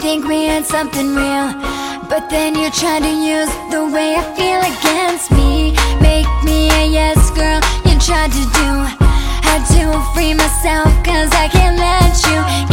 think we had something real, but then you tried to use the way I feel against me. Make me a yes girl, you tried to do. Had to free myself, cause I can't let you